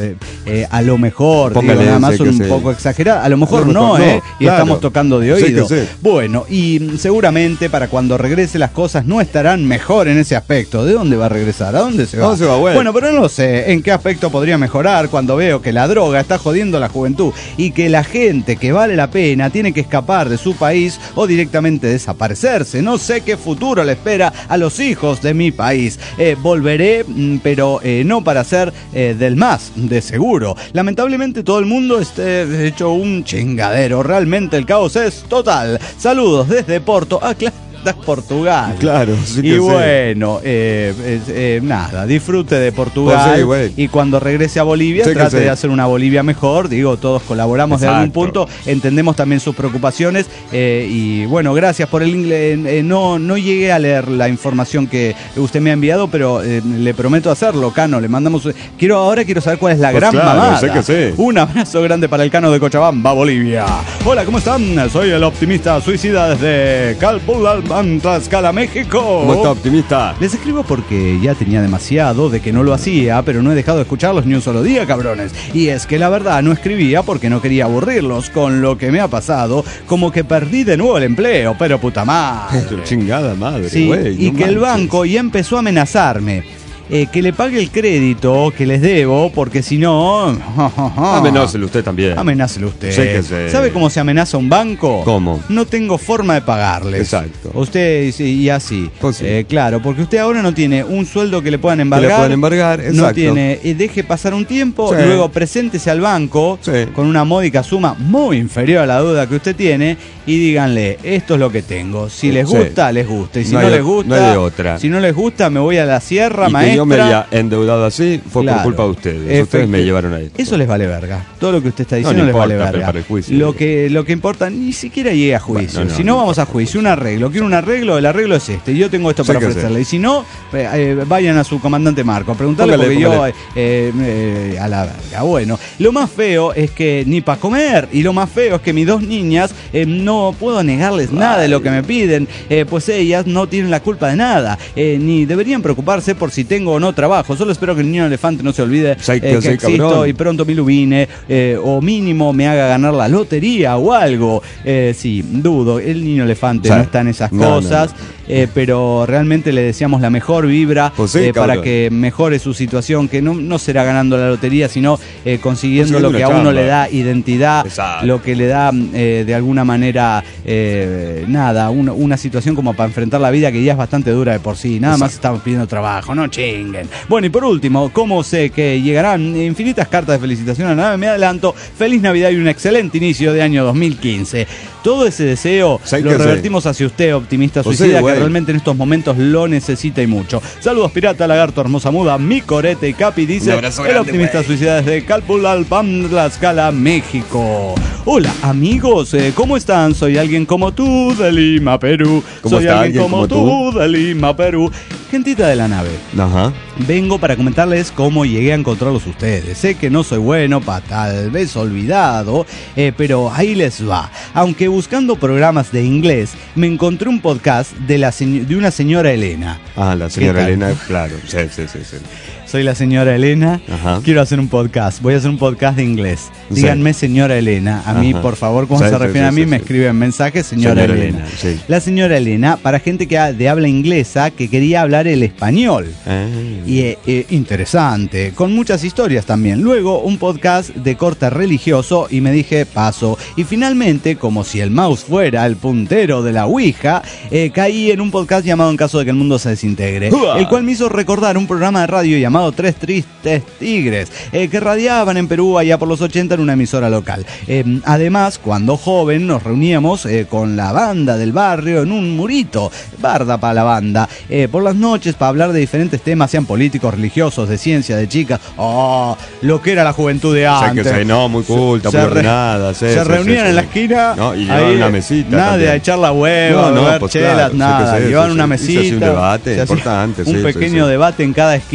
eh, a lo mejor, Póngale digo, nada más ese un que se- poco exagerada, a lo mejor A lo no, mejor no, ¿eh? Y claro. estamos tocando de Sí, oído. que sí. Bueno, y mm, seguramente para cuando regrese las cosas no estarán mejor en ese aspecto. ¿De dónde va a regresar? ¿A dónde se va? ¿Dónde se va, güey? Bueno, pero no sé en qué aspecto podría mejorar cuando veo que la droga está jodiendo a la juventud y que la gente que vale la pena tiene que escapar de su país o directamente desaparecerse. No sé qué futuro le espera a los hijos de mi país. Eh, volveré, mm, pero eh, no para ser eh, del más, de seguro. Lamentablemente todo el mundo está hecho un chingadero. Realmente el caos es total. Saludos desde Porto. Ah, claro. Portugal. Claro, sí que y sí. bueno, eh, eh, eh, nada, disfrute de Portugal. Pues sí, güey. Y cuando regrese a Bolivia, Sí que trate sí. de hacer una Bolivia mejor. Digo, todos colaboramos de algún Exacto. punto, entendemos también sus preocupaciones. eh, y bueno, gracias por el inglés. Eh, no, no llegué a leer la información que usted me ha enviado, pero eh, le prometo hacerlo, Cano. Le mandamos. Quiero ahora quiero saber cuál es la Pues gran claro, mamada. sé que sí. Un abrazo grande para el Cano de Cochabamba, Bolivia. Hola, ¿cómo están? Soy el optimista suicida desde Calpulalpan, Tlaxcala, México. ¿Cómo está, optimista? Les escribo porque ya tenía demasiado de que no lo hacía, pero no he dejado de escucharlos ni un solo día, cabrones. Y es que la verdad no escribía porque no quería aburrirlos, con lo que me ha pasado, como que perdí de nuevo el empleo, pero puta madre. Chingada madre, Sí, güey. y no que el manches. banco ya empezó a amenazarme. Eh, que le pague el crédito que les debo, porque si no... Amenácelo usted también. Amenácelo usted. Sí que sí. ¿Sabe cómo se amenaza un banco? ¿Cómo? No tengo forma de pagarles. Exacto. Usted y, y así. Pues sí. Eh, claro, porque usted ahora no tiene un sueldo que le puedan embargar. Que le puedan embargar, No exacto. tiene. eh, deje pasar un tiempo, Sí. luego preséntese al banco Sí. con una módica suma muy inferior a la deuda que usted tiene y díganle, esto es lo que tengo. Si les Sí. gusta, les gusta. Y si No no, hay les o- gusta, no hay de otra. si no les gusta, me voy a la sierra, Y maestra. que yo me haya endeudado así fue Claro. por culpa de ustedes. Efecti- Ustedes me llevaron ahí. Eso les vale verga. Todo lo que usted está No, diciendo no les importa, vale pero verga. para el juicio. Lo que, lo que importa, ni siquiera llegue a juicio. Bueno, no, si no, no, no vamos a importa. juicio, un arreglo. Quiero un arreglo, el arreglo es este. Yo tengo esto Sí para que ofrecerle. Y si no, eh, eh, vayan a su comandante Marco a preguntarle Póngale, porque póngale. yo eh, eh, a la verga. Bueno, lo más feo es que ni para comer. Y lo más feo es que mis dos niñas eh, no puedo negarles nada de lo que me piden. eh, pues ellas no tienen la culpa de nada. eh, ni deberían preocuparse por si tengo o no trabajo. Solo espero que el niño elefante no se olvide Sí, eh, que que sí, existo cabrón. y pronto me ilumine, eh, o mínimo me haga ganar la lotería o algo. Eh, sí, dudo, el niño elefante Sí. no está en esas No, no, cosas, no. eh, pero realmente le deseamos la mejor vibra Pues sí, eh, para cabrón. que mejore su situación, que no, no será ganando la lotería, sino eh, consiguiendo Consiguiendo lo que a una uno chamba. le da identidad, Exacto. lo que le da eh, de alguna manera, eh, nada, una, una situación como para enfrentar la vida que ya es bastante dura de por sí. Nada más Exacto. estamos pidiendo trabajo, no chinguen. Bueno, y por último, ¿cómo sé que llegarán infinitas cartas de felicitación a la nave? Me adelanto, feliz Navidad y un excelente inicio de año dos mil quince. Todo ese deseo Sí, lo que sí. revertimos hacia usted, optimista Pues suicida, sí, que güey. realmente en estos momentos lo necesita y mucho. Saludos, pirata, lagarto, hermosa muda, mi corete y capi, dice Un abrazo el grande, optimista güey. suicida desde Calpulalpan, Tlaxcala, México. Hola, amigos, eh, ¿cómo están? Soy alguien como tú de Lima, Perú. ¿Cómo Soy está alguien alguien como, como tú de Lima, Perú. Gentita de la nave. Ajá. Vengo para comentarles cómo llegué a encontrarlos ustedes. Sé que no soy bueno, pa, tal vez olvidado, eh, pero ahí les va. Aunque buscando programas de inglés, me encontré un podcast de, la señ- de una señora Elena. Ah, la ¿Qué señora tal? Elena, claro. Sí, sí, sí, sí. Soy la señora Elena. Ajá. Quiero hacer un podcast. Voy a hacer un podcast de inglés. Sí. Díganme señora Elena. A mí, Ajá. por favor, cuando Sí, se sí, refieren sí, a mí, sí, me sí. escriben mensajes señora, Señora Elena. Elena, sí. La señora Elena, para gente que ha- de habla inglesa que quería hablar el español. Ah. Y eh, eh, interesante, con muchas historias también. Luego un podcast de corte religioso y me dije paso. Y finalmente, como si el mouse fuera el puntero de la Ouija, eh, caí en un podcast llamado En caso de que el mundo se desintegre, ¡Uah! el cual me hizo recordar un programa de radio llamado Tres Tristes Tigres, eh, que radiaban en Perú allá por los ochenta en una emisora local. Eh, además, cuando joven nos reuníamos eh, con la banda del barrio en un murito, barda para la banda, eh, por las noches para hablar de diferentes temas, sean políticos, religiosos, de ciencia, de chicas. Oh, lo que era la juventud de Sí, antes. que sí, no, muy culta, Se muy re- ordenada. sí, se sí, reunían sí, en la sí. esquina, No, y llevaban ahí, una mesita. nada también. de echar la hueva, No, no, beber pues chelas, claro, sí que nada. sí, Llevaban sí, una sí. mesita. Y se hacía un debate se hacía importante, un sí, sí, pequeño sí. debate en cada esquina. Sí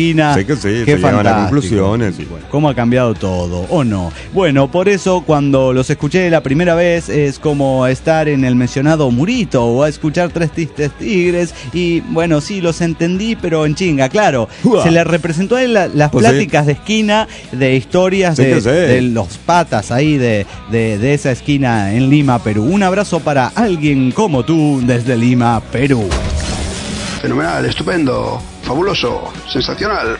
que sí, Qué se llegan a fantástico. conclusiones y bueno. ¿Cómo ha cambiado todo? ¿O no? Bueno, por eso cuando los escuché la primera vez es como estar en el mencionado Murito o a escuchar Tres Tristes Tigres y bueno, sí, los entendí, pero en chinga, claro. Uah. Se le representó a él la- las Pues pláticas de esquina de historias Sí de, que sí. de los patas ahí de, de, de esa esquina en Lima, Perú. Un abrazo para alguien como tú desde Lima, Perú. Fenomenal, estupendo, fabuloso, sensacional.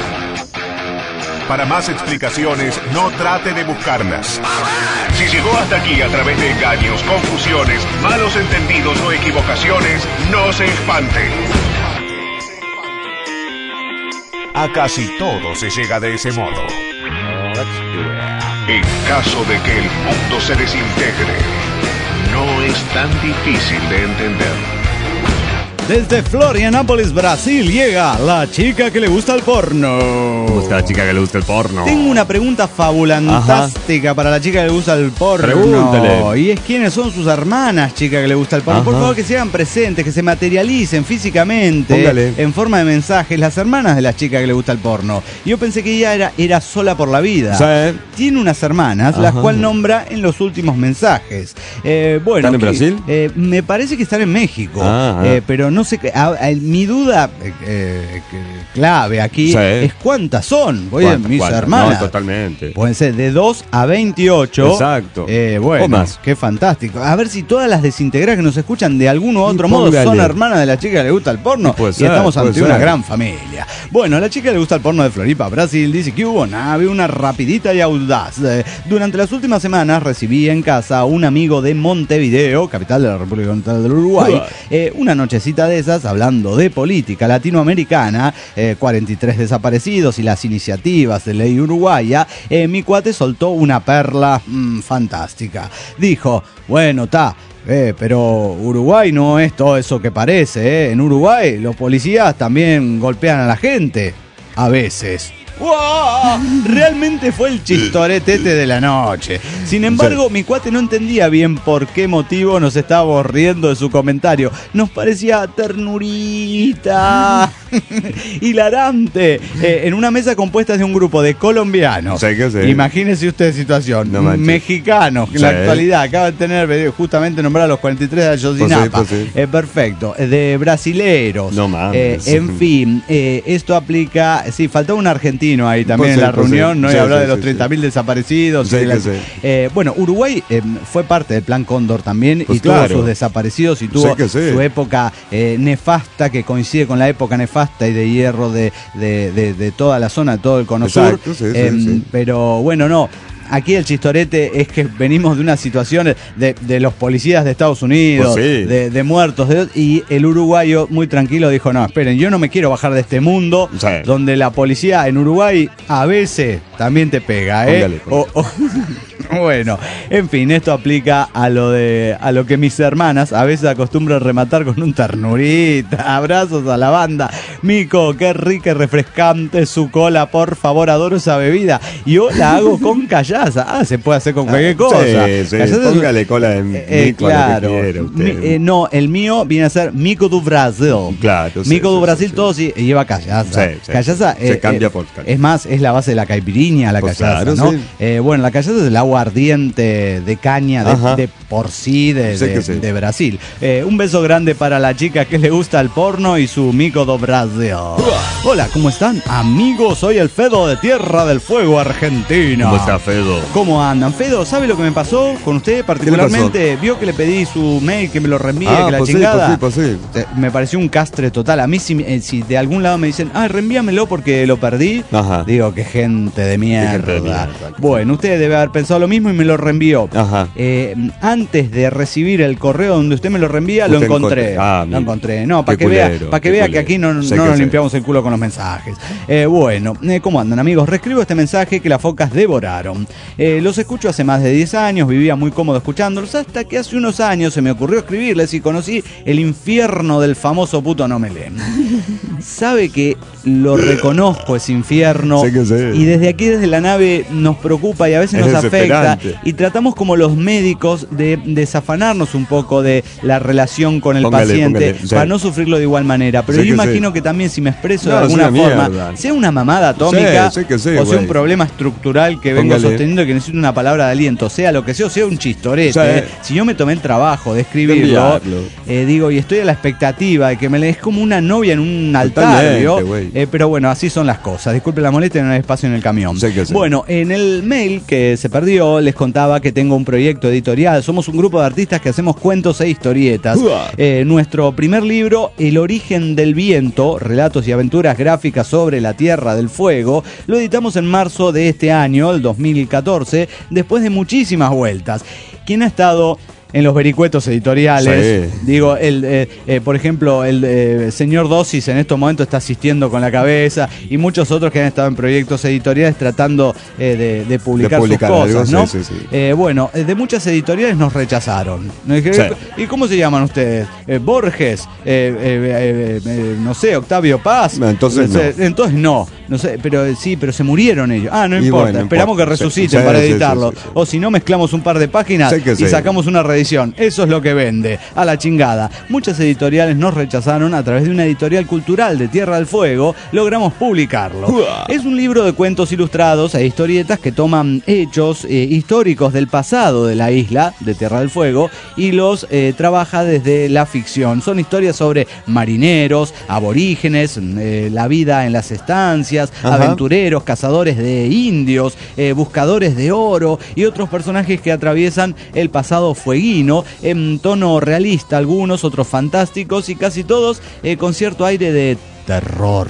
Para más explicaciones, no trate de buscarlas. Si llegó hasta aquí a través de engaños, confusiones, malos entendidos o equivocaciones, no se espante. A casi todo se llega de ese modo. En caso de que el mundo se desintegre, no es tan difícil de entender. Desde Florianópolis, Brasil, llega la chica que le gusta el porno. ¿Cómo está la chica que le gusta el porno? Tengo una pregunta fabulantástica para la chica que le gusta el porno. Pregúntale. Y es quiénes son sus hermanas, chica que le gusta el porno. Por Ajá. favor, que se hagan presentes, que se materialicen físicamente Póngale. en forma de mensajes. Las hermanas de la chica que le gusta el porno. Yo pensé que ella era, era sola por la vida. Sí. Tiene unas hermanas, las Ajá. cuales nombra en los últimos mensajes. Eh, bueno, ¿Están en que- Brasil? eh, me parece que están en México. Ah, Eh, ah. pero no sé, qué- a- a- mi duda eh, eh, que- clave aquí Sí. es cuántas son. Oye, ¿Cuántas, mis cuántas? hermanas. No, totalmente. Pueden ser de dos a veintiocho. Exacto. Eh, bueno, O más. qué fantástico. A ver si todas las desintegradas que nos escuchan de algún u otro Y modo póngale. son hermanas de la chica que le gusta el porno. Y puede y ser, estamos puede ante ser. una gran familia. Bueno, la chica que le gusta el porno de Floripa, Brasil, dice que hubo nave, una rapidita y audaz. Eh, durante las últimas semanas recibí en casa a un amigo de Montevideo, capital de la República Oriental del Uruguay, eh, una nochecita de esas hablando de política latinoamericana, eh, cuarenta y tres desaparecidos y las iniciativas de ley uruguaya. Eh, mi cuate soltó una perla mm, fantástica. Dijo, bueno, ta. Eh, pero Uruguay no es todo eso que parece, ¿eh? En Uruguay los policías también golpean a la gente. A veces. ¡Wow! Realmente fue el chistoretete de la noche. Sin embargo, mi cuate no entendía bien por qué motivo nos estábamos riendo de su comentario. Nos parecía ternurita, hilarante, eh, en una mesa compuesta de un grupo de colombianos. Sí que sí. Imagínese usted situación. No manches. Mexicanos, en la Sí. actualidad acaban de tener eh, justamente nombrar a los cuarenta y tres de Ayotzinapa. Pues sí, pues sí. Eh, perfecto. Eh, De brasileros. No mames. Eh, en fin, eh, esto aplica. Sí, faltó un argentino ahí también Pues en sí, la pues sí. reunión, ¿no? Sí, Y hablar sí, de los sí, treinta mil desaparecidos. Sí, y de la- que sí. Eh, bueno, Uruguay eh, fue parte del Plan Cóndor también Pues y tuvo claro. sus desaparecidos y tuvo Sí que sí. su época eh, nefasta que coincide con la época nefasta y de hierro de, de, de- de toda la zona, de todo el Cono Sur. Exacto, sí, sí, Em, sí. Pero bueno, no. Aquí el chistorete es que venimos de una situación de, de los policías de Estados Unidos, Pues sí. de, de muertos, de- y el uruguayo muy tranquilo dijo, no, esperen, yo no me quiero bajar de este mundo Sí. donde la policía en Uruguay a veces también te pega, ¿eh? Póngale, póngale. O- o- bueno, en fin, esto aplica a lo de a lo que mis hermanas a veces acostumbran rematar con un ternurita. Abrazos a la banda. Mico, qué rica y refrescante su cola, por favor, adoro esa bebida. Yo la hago con callaza. Ah, se puede hacer con cualquier cosa. Sí, sí, Callaza es- póngale cola de Eh, eh, mico a lo que claro. quiera usted. Mi- eh, no, el mío viene a ser Mico do Brasil. Claro, sí, Mico sí, do sí, Brasil sí. todo sí, lleva callaza. Sí, sí. Callaza Se eh, cambia eh, por callaza. Es más, es la base de la caipiriña, la Pues callaza, claro, ¿no? sí. Eh, bueno, la callaza es el aguardiente de caña de, Ajá. de por sí de, Sí de- que sí. de Brasil. Eh, un beso grande para la chica que le gusta el porno y su Mico do Brasil. Hola, ¿cómo están? Amigos, soy el Fedo de Tierra del Fuego, Argentina. ¿Cómo está, Fedo? ¿Cómo andan? Fedo, ¿sabe lo que me pasó con usted particularmente? Vio que le pedí su mail, que me lo reenvíe, Ah, que la pues sí, chingada. pues sí, pues sí. Eh, Me pareció un castre total. A mí si, eh, si de algún lado me dicen, ah, reenvíamelo porque lo perdí, Ajá. digo, qué gente de mierda. gente de mierda. Bueno, usted debe haber pensado lo mismo y me lo reenvió. Ajá. Eh, antes de recibir el correo donde usted me lo reenvía, lo Usted encontré. encontré. Ah, lo mira. encontré. No, para Qué que vea, culero, para que, qué vea que culero. aquí no, Sé no que nos sé. limpiamos el culo con los mensajes. Eh, bueno, eh, ¿cómo andan, amigos? Reescribo este mensaje que las focas devoraron. Eh, los escucho hace más de diez años, vivía muy cómodo escuchándolos, hasta que hace unos años se me ocurrió escribirles y conocí el infierno del famoso puto no me leen. Sabe que lo reconozco ese infierno Sé que sí. y desde aquí aquí desde la nave nos preocupa y a veces Es nos afecta, desesperante. y tratamos como los médicos de desafanarnos un poco de la relación con el Póngale, paciente póngale, sí. para no sufrirlo de igual manera. Pero Sí yo que imagino sí. que también si me expreso No, de es alguna una forma, mierda. sea una mamada atómica Sí, sí que sí, o sea güey. un problema estructural que vengo Póngale. sosteniendo y que necesito una palabra de aliento, sea lo que sea, o sea un chistorete. Sí. eh. Si yo me tomé el trabajo de escribirlo, Enviarlo. eh, digo, y estoy a la expectativa de que me le es como una novia en un altar, Totalmente, ¿vio? güey. Eh, pero bueno, así son las cosas. Disculpe la molestia, no hay espacio en el camión. Sí que sí. Bueno, en el mail que se perdió les contaba que tengo un proyecto editorial. Somos un grupo de artistas que hacemos cuentos e historietas. Uah. Eh, nuestro primer libro, El origen del viento, relatos y aventuras gráficas sobre la Tierra del Fuego, lo editamos en marzo de este año, el dos mil catorce, después de muchísimas vueltas. ¿Quién ha estado en los vericuetos editoriales? Sí. Digo, el, eh, eh, por ejemplo, el eh, señor Dosis en estos momentos está asistiendo con la cabeza, y muchos otros que han estado en proyectos editoriales tratando eh, de, de publicar, De publicar sus algo, cosas, ¿no? sí, sí, sí. Eh, bueno, eh, de muchas editoriales nos rechazaron. Nos dijeron, Sí. ¿y cómo se llaman ustedes? Eh, Borges, eh, eh, eh, eh, no sé, Octavio Paz. No, entonces no. sé, no. Entonces no, no sé, pero eh, sí, pero se murieron ellos. Ah, no Y importa, bueno, no esperamos importa. que Sí, resuciten sí, para sí, sí, editarlo. sí, sí. O si no, mezclamos un par de páginas Sí que y sí. sacamos una reedición. Eso es lo que vende, a la chingada. Muchas editoriales nos rechazaron. A través de una editorial cultural de Tierra del Fuego logramos publicarlo. Uah. Es un libro de cuentos ilustrados e historietas que toman hechos eh, históricos del pasado de la isla de Tierra del Fuego y los eh, trabaja desde la ficción. Son historias sobre marineros, aborígenes, eh, la vida en las estancias, Ajá. aventureros, cazadores de indios, eh, buscadores de oro y otros personajes que atraviesan el pasado fueguino en tono realista, algunos, otros fantásticos y casi todos eh, con cierto aire de terror.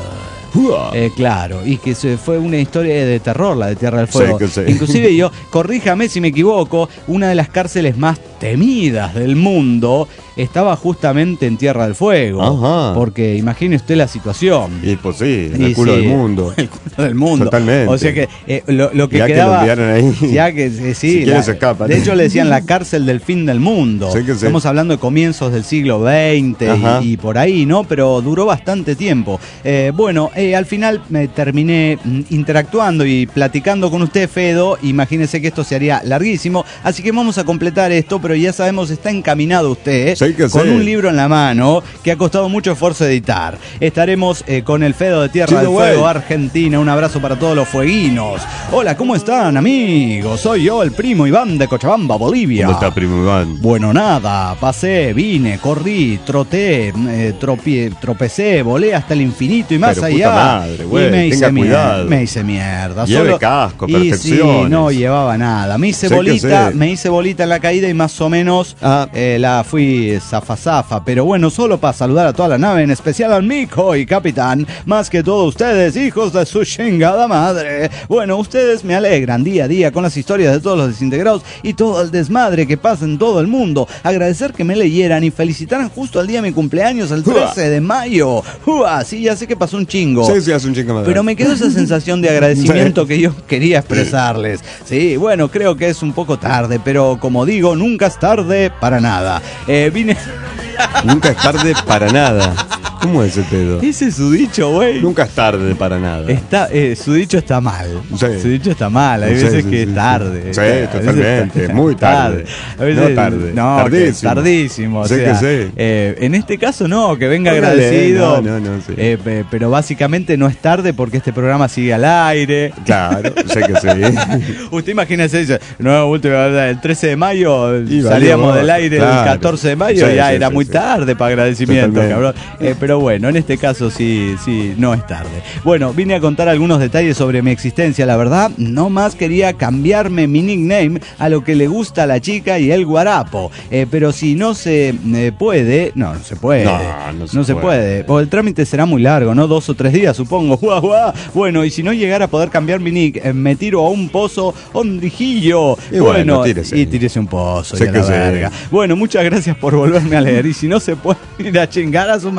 Eh, claro, y que se fue una historia de terror, la de Tierra del Fuego. Sí, que sí. Inclusive yo, corríjame si me equivoco, una de las cárceles más temidas del mundo estaba justamente en Tierra del Fuego. Ajá. Porque imagine usted la situación. Y pues sí, en Y el culo sí, del mundo. El culo del mundo. Totalmente. O sea que eh, lo, lo que Ya que quedaba. lo enviaron ahí. Ya que eh, sí. Si quieren la- se escapan. De hecho, le decían la cárcel del fin del mundo. Sí que sí. Estamos hablando de comienzos del siglo veinte Ajá. y, y por ahí, ¿no? Pero duró bastante tiempo. Eh, bueno, eh, al final me terminé mm, interactuando y platicando con usted, Fedo. Imagínese que esto se haría larguísimo. Así que vamos a completar esto, pero ya sabemos, está encaminado usted eh, Sí que con sí. un libro en la mano que ha costado mucho esfuerzo editar. Estaremos eh, con el Fedo de Tierra Chido, del güey. Fuego, Argentina. Un abrazo para todos los fueguinos. Hola, ¿cómo están, amigos? Soy yo, el primo Iván de Cochabamba, Bolivia. ¿Cómo está, primo Iván? Bueno, nada, pasé, vine, corrí, troté, eh, tropié- tropecé, volé hasta el infinito y más Pero allá. puta madre, güey, y me hice, tenga mier- cuidado. me hice mierda. Lleve casco, y sí, protecciones. no llevaba nada. Me hice Sé que bolita, sé. me hice bolita en la caída y más o menos Ah. eh, la fui zafa zafa. Pero bueno, solo para saludar a toda la nave, en especial al Mico y capitán, más que todo ustedes, hijos de su chingada madre. Bueno, ustedes me alegran día a día con las historias de todos los desintegrados y todo el desmadre que pasa en todo el mundo. Agradecer que me leyeran y felicitaran justo al día de mi cumpleaños, el trece de mayo. ¡Ua! Sí, ya sé que pasó un chingo. Sí, sí, hace un chingo más. Pero me quedó esa sensación de agradecimiento que yo quería expresarles. Sí, bueno, creo que es un poco tarde, pero como digo, nunca es tarde para nada. Eh, vine... Nunca es tarde para nada. ¿Cómo es ese pedo? Ese es su dicho, güey. Nunca es tarde para nada. Está, eh, su dicho está mal. Sí. Su dicho está mal. Hay Sí, veces sí, que sí, es sí. tarde. Sí, A veces totalmente. está- Muy tarde. A veces, No tarde. No, Tardísimo. que tardísimo. O Sí sea, que sí. eh, en este caso no, que venga Póngale, agradecido. no, no, no, sí. Eh, pe- pero básicamente no es tarde porque este programa sigue al aire. Claro, sé que sí. Usted imagínese, dice, no, último, el trece de mayo Y valió, salíamos del aire el claro. catorce de mayo, Sí, ya sí, era sí, muy sí. tarde para agradecimiento, Totalmente. cabrón. Eh, pero bueno, en este caso sí, sí, no es tarde. Bueno, vine a contar algunos detalles sobre mi existencia, la verdad, no más quería cambiarme mi nickname a lo que le gusta a la chica y el guarapo. Eh, pero si no se eh, puede, no, no se puede. No, no se se puede. puede. Porque el trámite será muy largo, ¿no? Dos o tres días, supongo. Guau, guau. Bueno, y si no llegara a poder cambiar mi nick, eh, me tiro a un pozo hondrijillo. Y bueno, tírese. y tírese un pozo. Sé y a que la sí. verga. Bueno, muchas gracias por volverme a leer. Y si no se puede ir a chingar a su madre.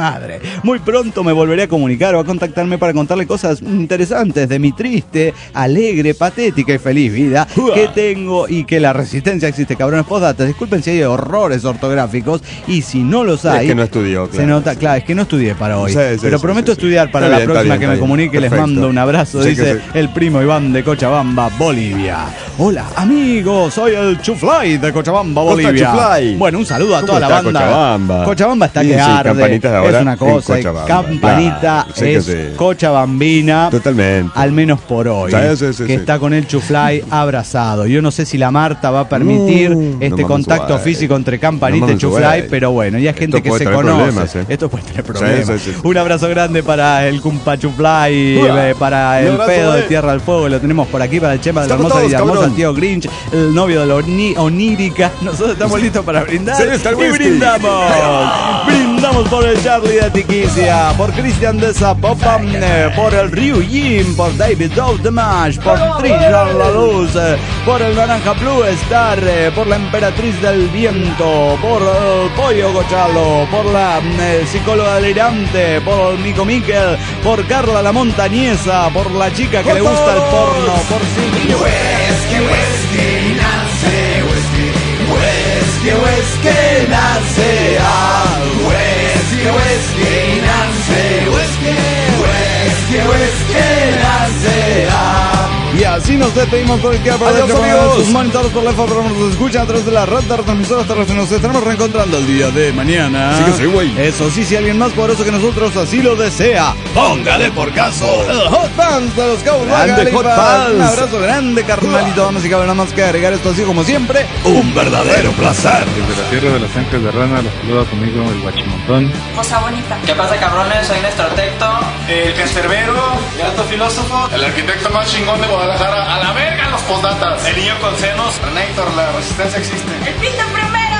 Muy pronto me volveré a comunicar o a contactarme para contarle cosas interesantes de mi triste, alegre, patética y feliz vida que tengo y que la resistencia existe, cabrones. Postdata, disculpen si hay errores ortográficos y si no los hay. Es que no estudió, claro. Se nota, claro, es que no estudié para hoy. Sí, sí, pero sí, prometo sí, sí. estudiar para Está la bien, próxima está bien, que me está comunique. bien. Les Perfecto. mando un abrazo, Sí, dice que sí. el primo Iván de Cochabamba, Bolivia. Hola, amigos, soy el Chuflay de Cochabamba, ¿Cómo está, Bolivia. Chuflay? Bueno, un saludo a ¿Cómo toda la está banda. Cochabamba? Cochabamba está Sí, que sí, arde. Campanitas de ahora es una cosa. en Cochabamba. Campanita Claro, sí que es sí. cochabambina. Totalmente. Al menos por hoy. Sí, sí, sí, que sí. está con el Chuflay abrazado. Yo no sé si la Marta va a permitir No, este no mames, contacto guay. físico entre Campanita No y mames, Chuflay, guay. pero bueno, ya hay gente Esto que puede se tener conoce. problemas, ¿eh? Esto puede tener problemas. Sí, sí, sí. Un abrazo grande para el Cumpa Chuflay, Uah. eh, para Un el abrazo, pedo de eh. Tierra del Fuego, lo tenemos por aquí, para el Chema de la Estamos hermosa todos, y hermosa, cabrón. el tío Grinch, el novio de la oni- onírica. Nosotros estamos listos para brindar. Sí, está el y whisky. brindamos. Brindamos por el Charlie de Tiquicia, por Cristian de Zapopan, eh, por el Ryu Jim, por David Dowdemash, por Trillar La Luz, eh, por el Naranja Blue Star, eh, por la Emperatriz del Viento, por el Pollo Gochalo, por la eh, psicóloga delirante, por el Mico Miquel, por Carla la Montañesa, por la chica que le gusta el porno, por Silvio. Whisky, whisky, nace, whisky, whisky, whisky, nace, ah, whisky, whisky, nace, whisky, whisky, whisky, nace, ah. Y así nos despedimos por el que para Adiós, de amigos. sus monitores por la F, pero nos escuchan a través de la red de retransmisoras terrestres. Nos estaremos reencontrando el día de mañana. Sí que sí, güey. Eso sí, si alguien más poderoso que nosotros así lo desea, póngale por caso. El Hot Pants de los Cowboys. Grande Hot Pants. Un abrazo grande, carnalito. Vamos y cabe nada más que agregar esto así como siempre. Un verdadero placer. Desde la tierra de los ángeles de rana los saluda conmigo el guachimontón. Cosa bonita. ¿Qué pasa, cabrones? Soy Néstor Tecto. El cancerbero, el alto filósofo, el arquitecto más chingón de Guadalajara. A la verga los postdatas. El niño con senos. Renator, la resistencia existe. ¡El pito primero!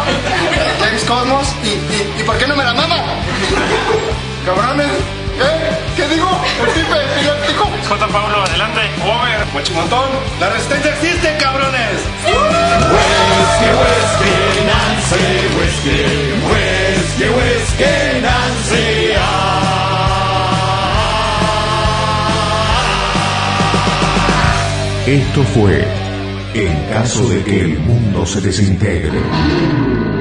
James Cosmos. ¿Y, y, ¿Y por qué no me la mama? Cabrones. ¿Qué? ¿Qué digo? El tipe epiléptico. J. Pablo, adelante. Over. Guachimontón. La resistencia existe, cabrones. Whisky, whisky, Nancy, whisky, whisky, whisky, Nancy. Esto fue En caso de que el mundo se desintegre.